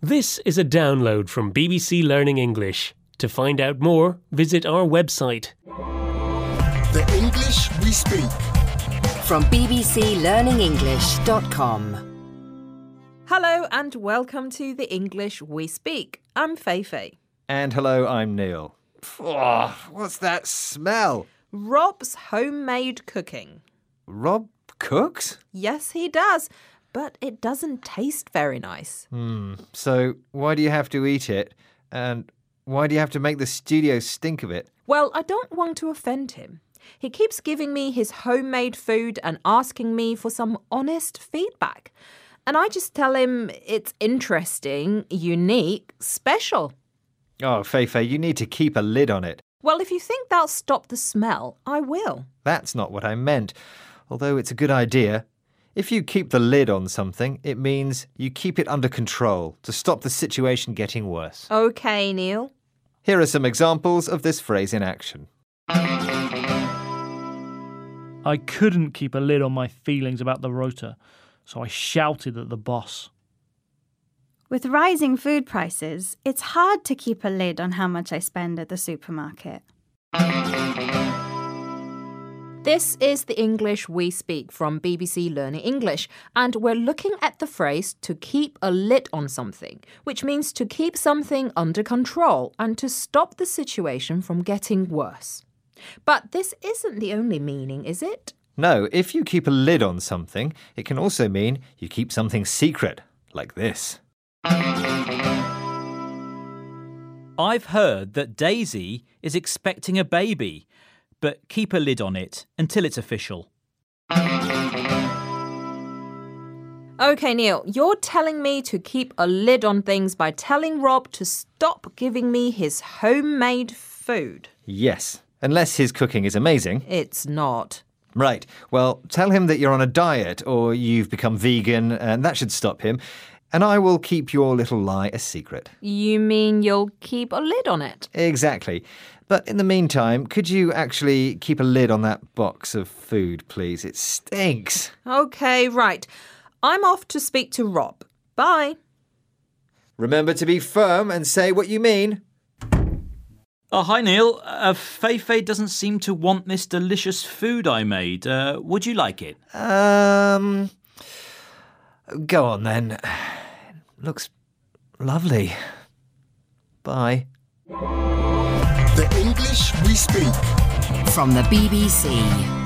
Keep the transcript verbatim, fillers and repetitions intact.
This is a download from B B C Learning English. To find out more, visit our website. The English we speak. From b b c learning english dot com. Hello and welcome to The English We Speak. I'm Feifei. And hello, I'm Neil. Oh, what's that smell? Rob's homemade cooking. Rob cooks? Yes, he does, but it doesn't taste very nice. Hmm. So why do you have to eat it? And why do you have to make the studio stink of it? Well, I don't want to offend him. He keeps giving me his homemade food and asking me for some honest feedback. And I just tell him it's interesting, unique, special. Oh, Feifei, you need to keep a lid on it. Well, if you think that'll stop the smell, I will. That's not what I meant, although it's a good idea. If you keep the lid on something, it means you keep it under control to stop the situation getting worse. OK, Neil. Here are some examples of this phrase in action. I couldn't keep a lid on my feelings about the rota, so I shouted at the boss. With rising food prices, it's hard to keep a lid on how much I spend at the supermarket. This is The English We Speak from B B C Learning English, and we're looking at the phrase to keep a lid on something, which means to keep something under control and to stop the situation from getting worse. But this isn't the only meaning, is it? No, if you keep a lid on something, it can also mean you keep something secret, like this. I've heard that Daisy is expecting a baby, but keep a lid on it until it's official. OK, Neil, you're telling me to keep a lid on things by telling Rob to stop giving me his homemade food. Yes, unless his cooking is amazing. It's not. Right, well, tell him that you're on a diet or you've become vegan, and that should stop him. And I will keep your little lie a secret. You mean you'll keep a lid on it? Exactly. But in the meantime, could you actually keep a lid on that box of food, please? It stinks. OK, right. I'm off to speak to Rob. Bye. Remember to be firm and say what you mean. Oh, hi, Neil. Uh, Feifei doesn't seem to want this delicious food I made. Uh, would you like it? Um, go on then. Looks lovely. Bye. The English we speak. From the B B C.